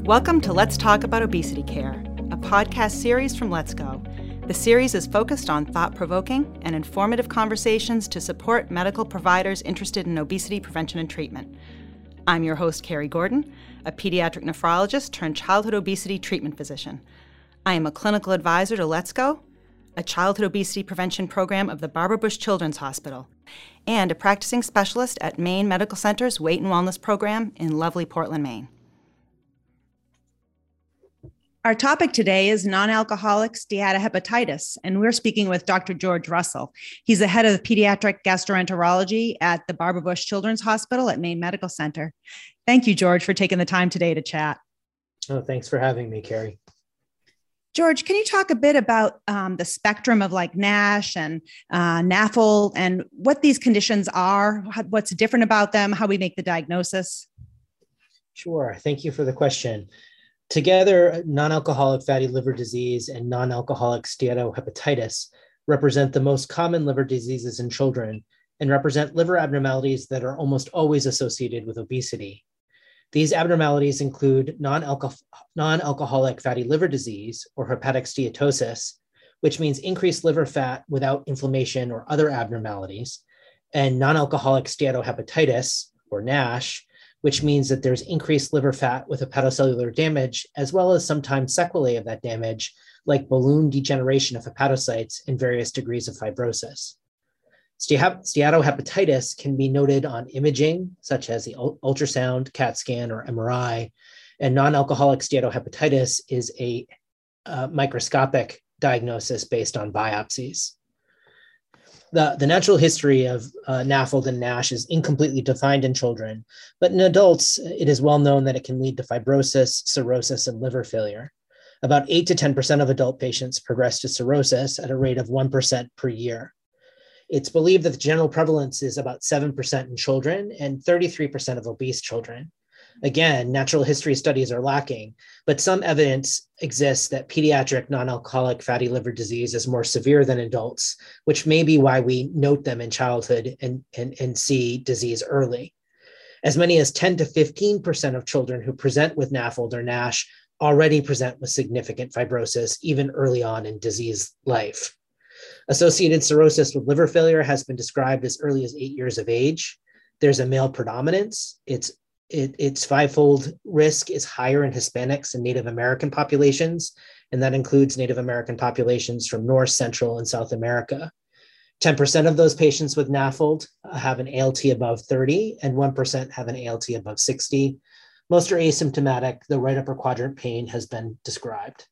Welcome to Let's Talk About Obesity Care, a podcast series from Let's Go. The series is focused on thought-provoking and informative conversations to support medical providers interested in obesity prevention and treatment. I'm your host, Carrie Gordon, a pediatric nephrologist turned childhood obesity treatment physician. I am a clinical advisor to Let's Go, a childhood obesity prevention program of the Barbara Bush Children's Hospital, and a practicing specialist at Maine Medical Center's Weight and Wellness Program in lovely Portland, Maine. Our topic today is non-alcoholic steatohepatitis, and we're speaking with Dr. George Russell. He's the head of pediatric gastroenterology at the Barbara Bush Children's Hospital at Maine Medical Center. Thank you, George, for taking the time today to chat. Oh, thanks for having me, Carrie. George, can you talk a bit about the spectrum of like NASH and NAFLD and what these conditions are, what's different about them, how we make the diagnosis? Sure. Thank you for the question. Together, non-alcoholic fatty liver disease and non-alcoholic steatohepatitis represent the most common liver diseases in children and represent liver abnormalities that are almost always associated with obesity. These abnormalities include non-alcoholic fatty liver disease, or hepatic steatosis, which means increased liver fat without inflammation or other abnormalities, and non-alcoholic steatohepatitis, or NASH, which means that there's increased liver fat with hepatocellular damage, as well as sometimes sequelae of that damage, like balloon degeneration of hepatocytes and various degrees of fibrosis. Steatohepatitis can be noted on imaging, such as the ultrasound, CAT scan, or MRI, and non-alcoholic steatohepatitis is a microscopic diagnosis based on biopsies. The natural history of NAFLD and NASH is incompletely defined in children, but in adults, it is well known that it can lead to fibrosis, cirrhosis, and liver failure. About 8 to 10% of adult patients progress to cirrhosis at a rate of 1% per year. It's believed that the general prevalence is about 7% in children and 33% of obese children. Again, natural history studies are lacking, but some evidence exists that pediatric non-alcoholic fatty liver disease is more severe than adults, which may be why we note them in childhood and see disease early. As many as 10 to 15% of children who present with NAFLD or NASH already present with significant fibrosis, even early on in disease life. Associated cirrhosis with liver failure has been described as early as 8 years of age. There's a male predominance. Its fivefold risk is higher in Hispanics and Native American populations, and that includes Native American populations from North, Central, and South America. 10% of those patients with NAFLD have an ALT above 30, and 1% have an ALT above 60. Most are asymptomatic. The right upper quadrant pain has been described.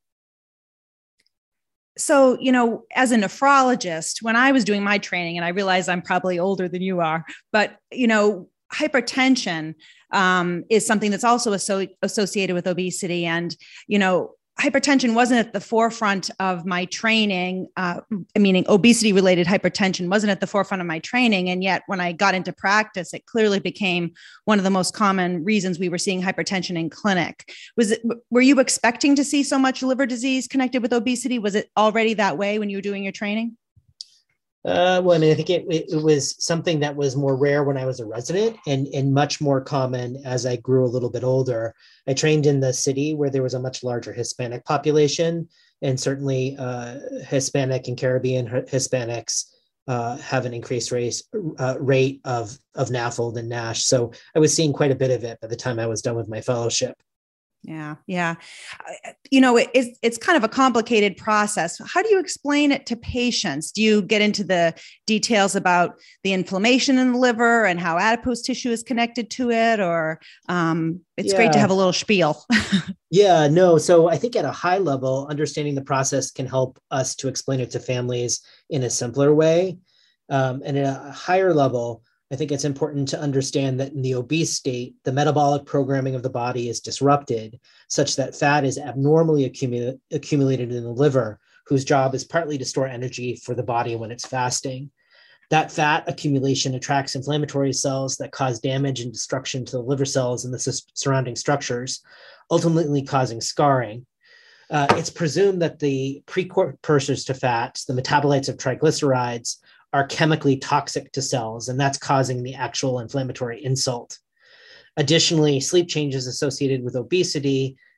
So, as a nephrologist, when I was doing my training, and I realize I'm probably older than you are, but, hypertension is something that's also associated with obesity. And, hypertension wasn't at the forefront of my training, meaning obesity-related hypertension wasn't at the forefront of my training. And yet when I got into practice, it clearly became one of the most common reasons we were seeing hypertension in clinic. Were you expecting to see so much liver disease connected with obesity? Was it already that way when you were doing your training? I think it was something that was more rare when I was a resident and much more common as I grew a little bit older. I trained in the city where there was a much larger Hispanic population, and certainly Hispanic and Caribbean Hispanics have an increased rate of NAFLD and NASH. So I was seeing quite a bit of it by the time I was done with my fellowship. Yeah. It's kind of a complicated process. How do you explain it to patients? Do you get into the details about the inflammation in the liver and how adipose tissue is connected to it? Or it's great to have a little spiel. So I think at a high level, understanding the process can help us to explain it to families in a simpler way. And at a higher level, I think it's important to understand that in the obese state, the metabolic programming of the body is disrupted such that fat is abnormally accumulated in the liver, whose job is partly to store energy for the body when it's fasting. That fat accumulation attracts inflammatory cells that cause damage and destruction to the liver cells and the surrounding structures, ultimately causing scarring. It's presumed that the precursors to fats, the metabolites of triglycerides, are chemically toxic to cells, and that's causing the actual inflammatory insult. Additionally, sleep changes associated with obesity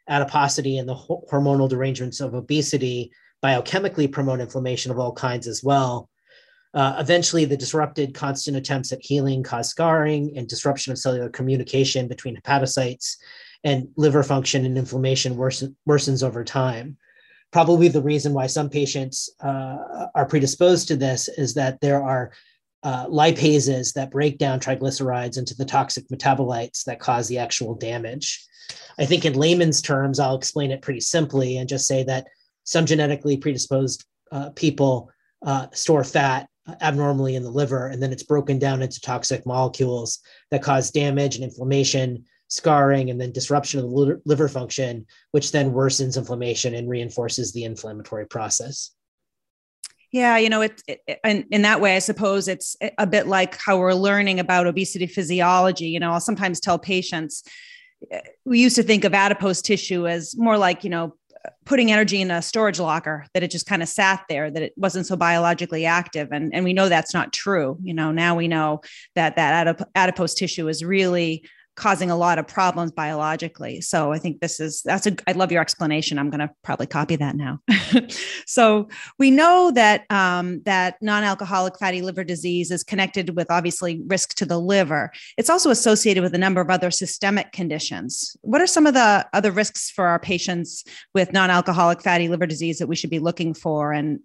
adiposity and the hormonal derangements of obesity biochemically promote inflammation of all kinds as well. Eventually, the disrupted constant attempts at healing cause scarring and disruption of cellular communication between hepatocytes, and liver function and inflammation worsens over time. Probably the reason why some patients are predisposed to this is that there are lipases that break down triglycerides into the toxic metabolites that cause the actual damage. I think in layman's terms, I'll explain it pretty simply and just say that some genetically predisposed people store fat abnormally in the liver, and then it's broken down into toxic molecules that cause damage and inflammation, scarring, and then disruption of the liver function, which then worsens inflammation and reinforces the inflammatory process. Yeah, and in that way, I suppose it's a bit like how we're learning about obesity physiology. I'll sometimes tell patients, we used to think of adipose tissue as more like, putting energy in a storage locker, that it just kind of sat there, that it wasn't so biologically active. And we know that's not true. Now we know that adipose tissue is really causing a lot of problems biologically. So I think I love your explanation. I'm going to probably copy that now. So we know that that non-alcoholic fatty liver disease is connected with obviously risk to the liver. It's also associated with a number of other systemic conditions. What are some of the other risks for our patients with non-alcoholic fatty liver disease that we should be looking for, and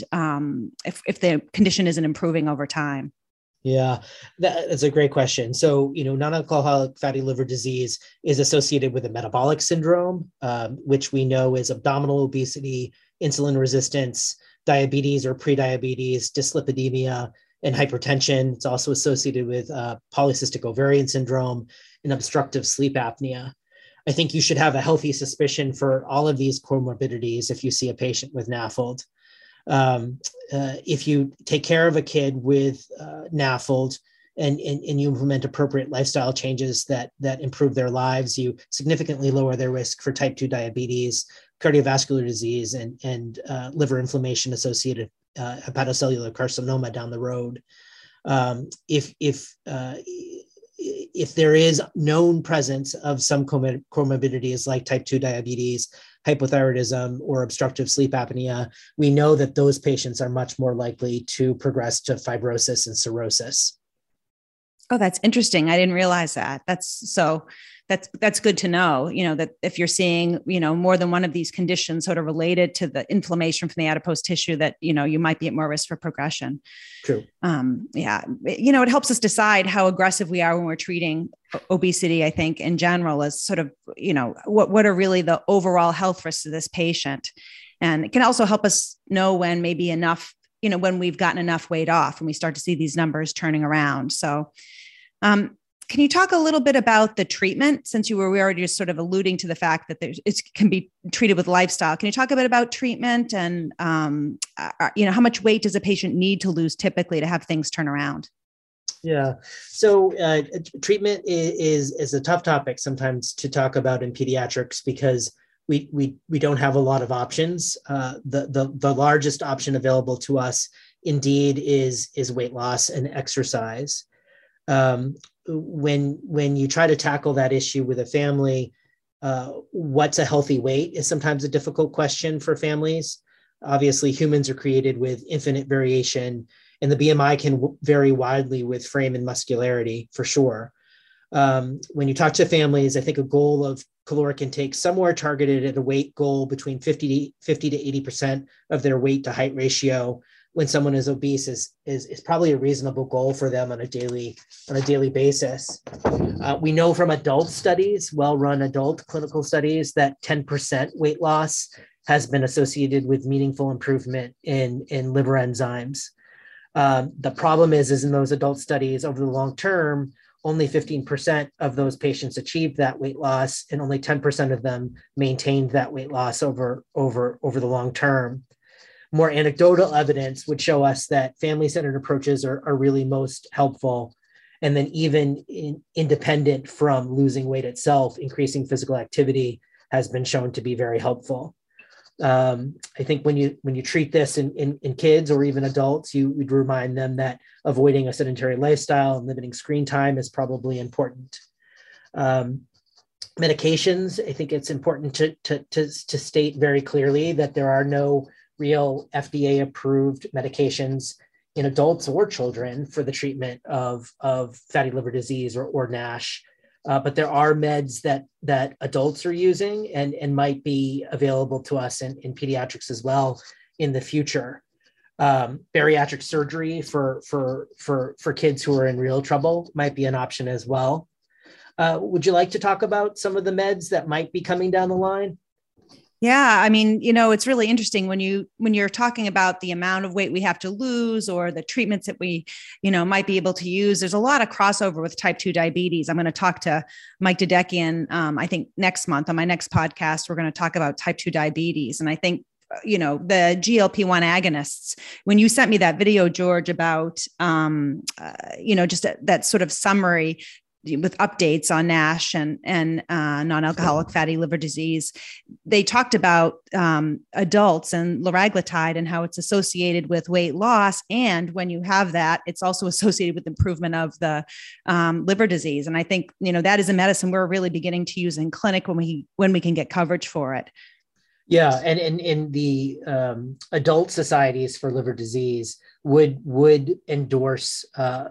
if the condition isn't improving over time? Yeah, that's a great question. So, non-alcoholic fatty liver disease is associated with a metabolic syndrome, which we know is abdominal obesity, insulin resistance, diabetes or prediabetes, dyslipidemia, and hypertension. It's also associated with polycystic ovarian syndrome and obstructive sleep apnea. I think you should have a healthy suspicion for all of these comorbidities if you see a patient with NAFLD. If you take care of a kid with NAFLD and you implement appropriate lifestyle changes that improve their lives, you significantly lower their risk for type 2 diabetes, cardiovascular disease, and liver inflammation associated hepatocellular carcinoma down the road. If there is known presence of some comorbidities like type 2 diabetes, hypothyroidism, or obstructive sleep apnea, we know that those patients are much more likely to progress to fibrosis and cirrhosis. Oh, that's interesting. I didn't realize that. That's good to know, that if you're seeing, more than one of these conditions sort of related to the inflammation from the adipose tissue, that, you might be at more risk for progression. True. Yeah. It helps us decide how aggressive we are when we're treating obesity, I think, in general, as sort of, what are really the overall health risks of this patient. And it can also help us know when maybe enough, when we've gotten enough weight off and we start to see these numbers turning around. So, can you talk a little bit about the treatment, since we were already just sort of alluding to the fact that it can be treated with lifestyle? Can you talk a bit about treatment and, how much weight does a patient need to lose typically to have things turn around? Yeah. So treatment is a tough topic sometimes to talk about in pediatrics because we don't have a lot of options. The largest option available to us indeed is weight loss and exercise. When you try to tackle that issue with a family, what's a healthy weight is sometimes a difficult question for families. Obviously, humans are created with infinite variation, and the BMI can vary widely with frame and muscularity, for sure. When you talk to families, I think a goal of caloric intake somewhere targeted at a weight goal between 50 to 80% of their weight to height ratio when someone is obese is probably a reasonable goal for them on a daily basis. We know from adult studies, well-run adult clinical studies, that 10% weight loss has been associated with meaningful improvement in liver enzymes. The problem is in those adult studies over the long term, only 15% of those patients achieved that weight loss, and only 10% of them maintained that weight loss over the long term. More anecdotal evidence would show us that family-centered approaches are really most helpful. And then even independent from losing weight itself, increasing physical activity has been shown to be very helpful. I think when you treat this in kids or even adults, you would remind them that avoiding a sedentary lifestyle and limiting screen time is probably important. Medications, I think it's important to state very clearly that there are no real FDA approved medications in adults or children for the treatment of fatty liver disease or NASH. But there are meds that adults are using and might be available to us in pediatrics as well in the future. Bariatric surgery for kids who are in real trouble might be an option as well. Would you like to talk about some of the meds that might be coming down the line? Yeah, I mean, it's really interesting when you're talking about the amount of weight we have to lose or the treatments that we, might be able to use. There's a lot of crossover with type 2 diabetes. I'm going to talk to Mike Dedekian, I think next month on my next podcast, we're going to talk about type 2 diabetes. And I think, the GLP-1 agonists, when you sent me that video, George, about, just that sort of summary with updates on NASH and non-alcoholic fatty liver disease, they talked about adults and liraglutide and how it's associated with weight loss. And when you have that, it's also associated with improvement of the liver disease. And I think, that is a medicine we're really beginning to use in clinic when we can get coverage for it. Yeah, and in the adult societies for liver disease would endorse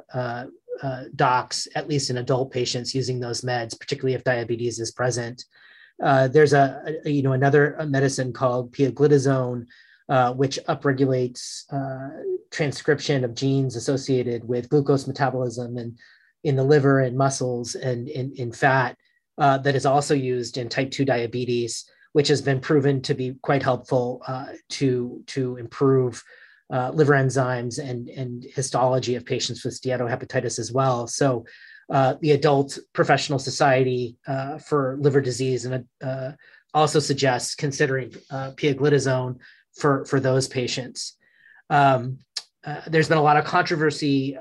docs, at least in adult patients, using those meds, particularly if diabetes is present. There's another medicine called pioglitazone, which upregulates transcription of genes associated with glucose metabolism and in the liver and muscles and in fat, that is also used in type 2 diabetes, which has been proven to be quite helpful to improve liver enzymes and histology of patients with steatohepatitis as well. So the Adult Professional Society for Liver Disease also suggests considering pioglitazone for those patients. There's been a lot of controversy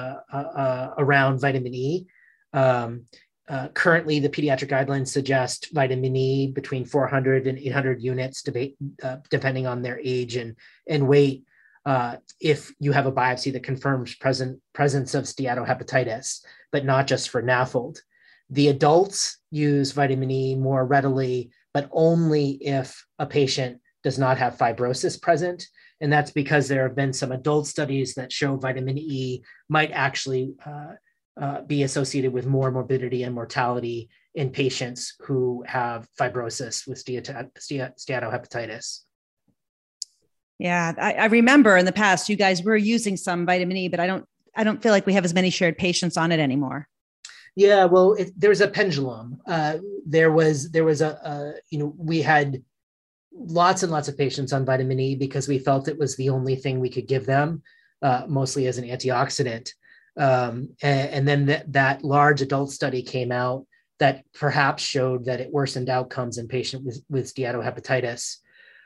around vitamin E. Currently, the pediatric guidelines suggest vitamin E between 400 and 800 units, depending on their age and weight, if you have a biopsy that confirms presence of steatohepatitis, but not just for NAFLD. The adults use vitamin E more readily, but only if a patient does not have fibrosis present. And that's because there have been some adult studies that show vitamin E might actually be associated with more morbidity and mortality in patients who have fibrosis with steatohepatitis. Yeah, I remember in the past you guys were using some vitamin E, but I don't feel like we have as many shared patients on it anymore. Yeah, well, there's a pendulum. We had lots and lots of patients on vitamin E because we felt it was the only thing we could give them, mostly as an antioxidant. And then that large adult study came out that perhaps showed that it worsened outcomes in patients with steatohepatitis.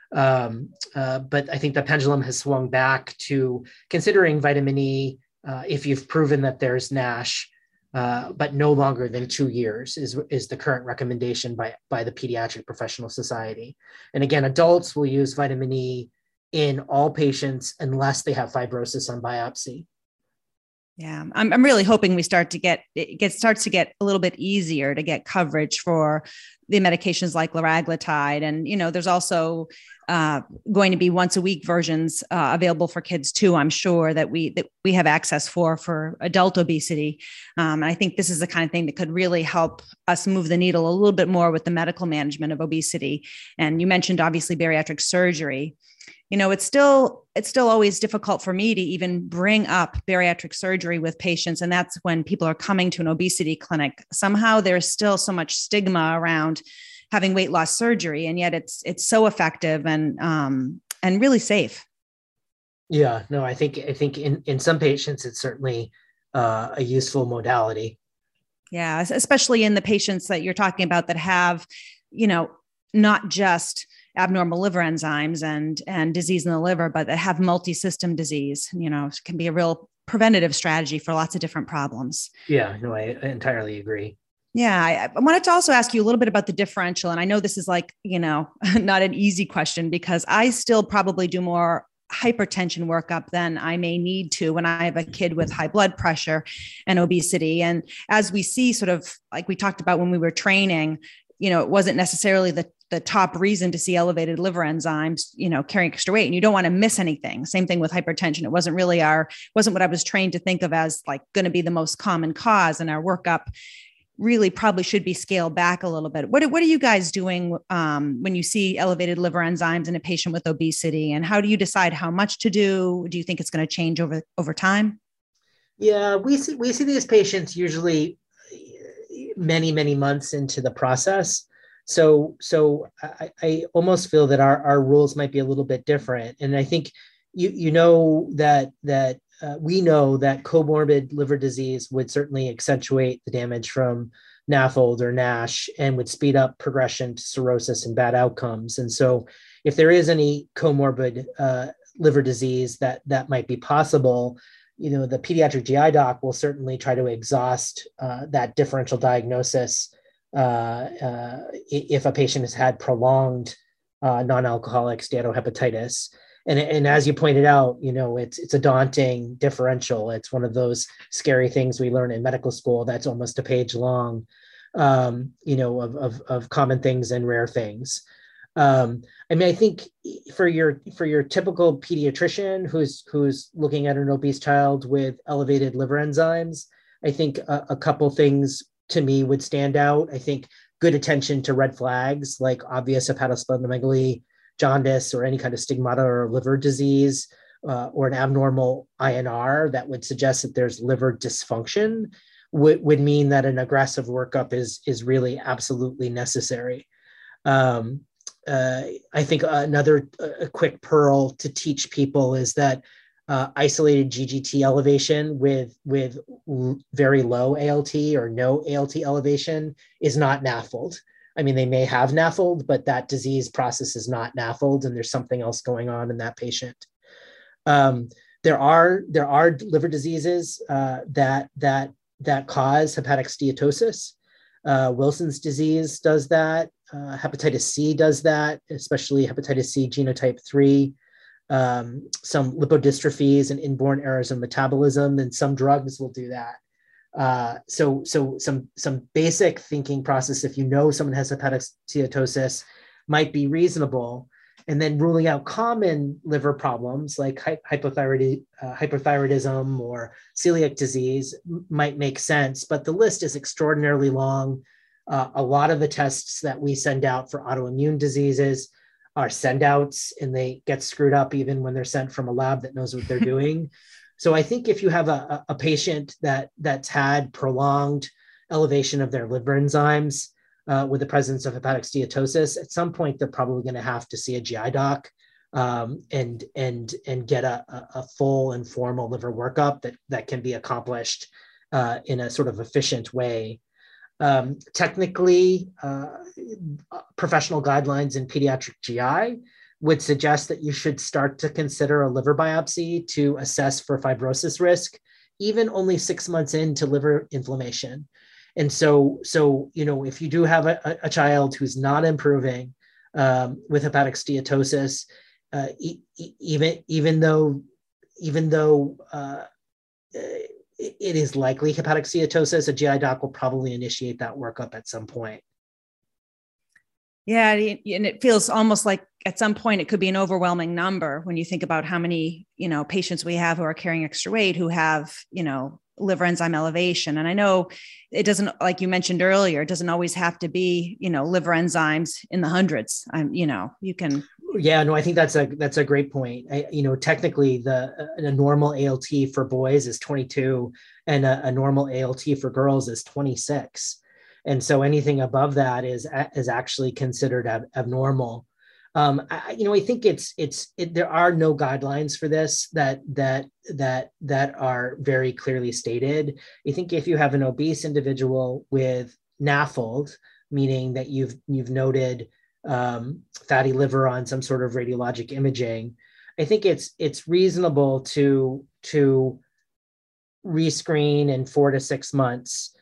But I think the pendulum has swung back to considering vitamin E if you've proven that there's NASH, but no longer than 2 years is the current recommendation by the Pediatric Professional Society. And again, adults will use vitamin E in all patients unless they have fibrosis on biopsy. Yeah, I'm really hoping we starts to get a little bit easier to get coverage for the medications like liraglutide. And, there's also going to be once a week versions available for kids too, I'm sure that we have access for adult obesity. And I think this is the kind of thing that could really help us move the needle a little bit more with the medical management of obesity. And you mentioned obviously bariatric surgery. It's still always difficult for me to even bring up bariatric surgery with patients. And that's when people are coming to an obesity clinic. Somehow there's still so much stigma around having weight loss surgery. And yet it's so effective and really safe. Yeah, no, I think in some patients, it's certainly a useful modality. Yeah, especially in the patients that you're talking about that have, not just abnormal liver enzymes and disease in the liver, but that have multi-system disease, it can be a real preventative strategy for lots of different problems. Yeah, no, I entirely agree. Yeah. I wanted to also ask you a little bit about the differential. And I know this is not an easy question because I still probably do more hypertension workup than I may need to when I have a kid with high blood pressure and obesity. And as we see sort of like we talked about when we were training, it wasn't necessarily the top reason to see elevated liver enzymes, carrying extra weight, and you don't want to miss anything. Same thing with hypertension. It wasn't what I was trained to think of as like going to be the most common cause, and our workup really probably should be scaled back a little bit. What are you guys doing when you see elevated liver enzymes in a patient with obesity, and how do you decide how much to do? Do you think it's going to change over time? Yeah, we see these patients usually many, many months into the process. So I almost feel that our rules might be a little bit different. And I think we know that comorbid liver disease would certainly accentuate the damage from NAFLD or NASH and would speed up progression to cirrhosis and bad outcomes. And so if there is any comorbid liver disease that might be possible, the pediatric GI doc will certainly try to exhaust that differential diagnosis if a patient has had prolonged non-alcoholic steatohepatitis. And as you pointed out, it's a daunting differential. It's one of those scary things we learn in medical school that's almost a page long, of common things and rare things. I think for your typical pediatrician who's looking at an obese child with elevated liver enzymes, I think a couple things to me would stand out. I think good attention to red flags like obvious hepatosplenomegaly, jaundice, or any kind of stigmata or liver disease, or an abnormal INR that would suggest that there's liver dysfunction would mean that an aggressive workup is really absolutely necessary. I think another quick pearl to teach people is that isolated GGT elevation with very low ALT or no ALT elevation is not NAFLD. I mean, they may have NAFLD, but that disease process is not NAFLD, and there's something else going on in that patient. There are liver diseases that cause hepatic steatosis. Wilson's disease does that. Hepatitis C does that, especially hepatitis C genotype 3. Some lipodystrophies and inborn errors in metabolism, and some drugs will do that. So some basic thinking process, if someone has hepatic steatosis, might be reasonable. And then ruling out common liver problems like hypothyroidism or celiac disease might make sense, but the list is extraordinarily long. A lot of the tests that we send out for autoimmune diseases are send outs, and they get screwed up even when they're sent from a lab that knows what they're doing. So I think if you have a patient that's had prolonged elevation of their liver enzymes with the presence of hepatic steatosis, at some point they're probably going to have to see a GI doc and get a full and formal liver workup that can be accomplished in a sort of efficient way. Technically, professional guidelines in pediatric GI would suggest that you should start to consider a liver biopsy to assess for fibrosis risk, even only 6 months into liver inflammation. And so if you do have a child who's not improving with hepatic steatosis, even though it is likely hepatic steatosis, a GI doc will probably initiate that workup at some point. Yeah, and it feels almost like at some point it could be an overwhelming number when you think about how many, patients we have who are carrying extra weight who have, liver enzyme elevation. And I know it doesn't, like you mentioned earlier, it doesn't always have to be, liver enzymes in the hundreds. You can. Yeah, no, I think that's a great point. Technically a normal ALT for boys is 22 and a normal ALT for girls is 26. And so anything above that is actually considered abnormal. I think there are no guidelines for this that are very clearly stated. I think if you have an obese individual with NAFLD, meaning that you've noted fatty liver on some sort of radiologic imaging, I think it's reasonable to rescreen in 4 to 6 months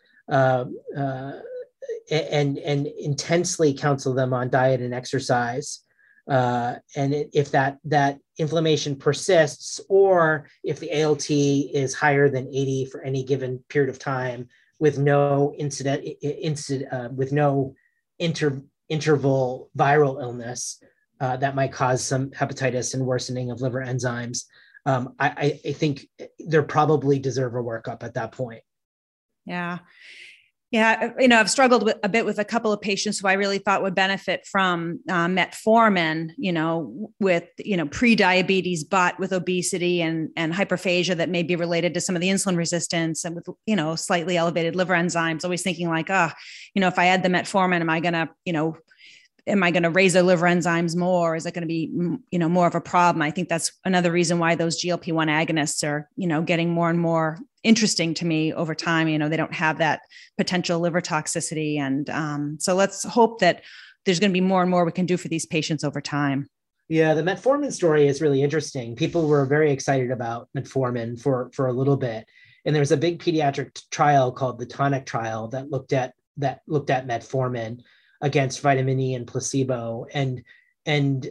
and intensely counsel them on diet and exercise. And if that inflammation persists, or if the ALT is higher than 80 for any given period of time with no interval viral illness that might cause some hepatitis and worsening of liver enzymes, I think they probably deserve a workup at that point. Yeah. Yeah. I've struggled a bit with a couple of patients who I really thought would benefit from metformin, with, pre-diabetes, but with obesity and hyperphagia that may be related to some of the insulin resistance and with, slightly elevated liver enzymes, always thinking like, if I add the metformin, am I going to raise their liver enzymes more? Is it going to be, more of a problem? I think that's another reason why those GLP-1 agonists are, getting more and more interesting to me over time. They don't have that potential liver toxicity. And so let's hope that there's going to be more and more we can do for these patients over time. Yeah, the metformin story is really interesting. People were very excited about metformin for a little bit. And there was a big pediatric trial called the TONIC trial that looked at metformin against vitamin E and placebo, and ended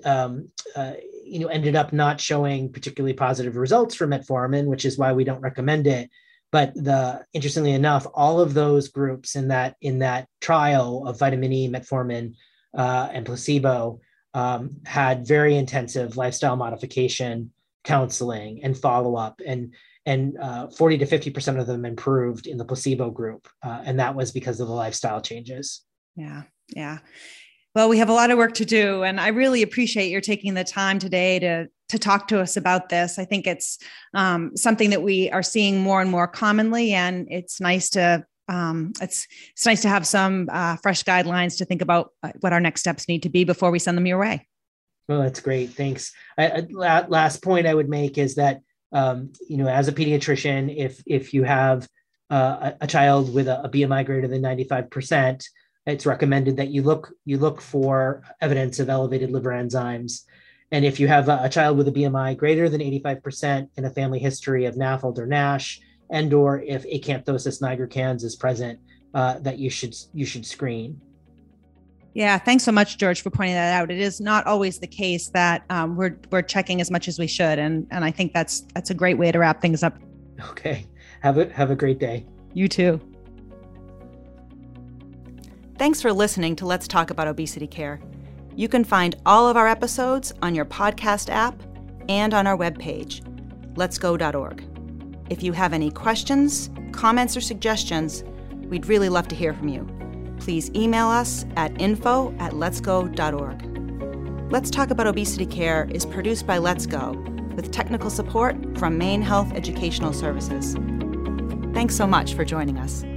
up not showing particularly positive results for metformin, which is why we don't recommend it. But interestingly enough, all of those groups in that trial of vitamin E, metformin, and placebo had very intensive lifestyle modification counseling and follow-up, and 40 to 50% of them improved in the placebo group, and that was because of the lifestyle changes. Yeah. Yeah. Well, we have a lot of work to do, and I really appreciate your taking the time today to talk to us about this. I think it's something that we are seeing more and more commonly, and it's nice to it's nice to have some fresh guidelines to think about what our next steps need to be before we send them your way. Well, that's great. Thanks. Last point I would make is that as a pediatrician, if you have a child with a BMI greater than 95%. It's recommended that you look for evidence of elevated liver enzymes. And if you have a child with a BMI greater than 85% and a family history of NAFLD or NASH, and or if acanthosis nigricans is present, that you should screen. Yeah, thanks so much, George, for pointing that out. It is not always the case that we're checking as much as we should, and I think that's a great way to wrap things up. Okay, have a great day. You too. Thanks for listening to Let's Talk About Obesity Care. You can find all of our episodes on your podcast app and on our webpage, letsgo.org. If you have any questions, comments, or suggestions, we'd really love to hear from you. Please email us at info@letsgo.org. Let's Talk About Obesity Care is produced by Let's Go, with technical support from Maine Health Educational Services. Thanks so much for joining us.